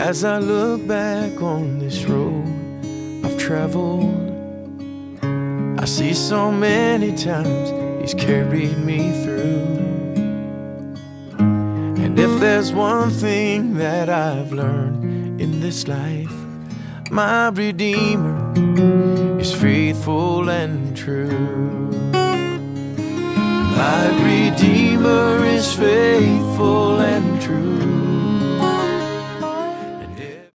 As I look back on this road I've traveled, I see so many times He's carried me through. And if there's one thing that I've learned in this life, my Redeemer is faithful and true. My Redeemer is faithful and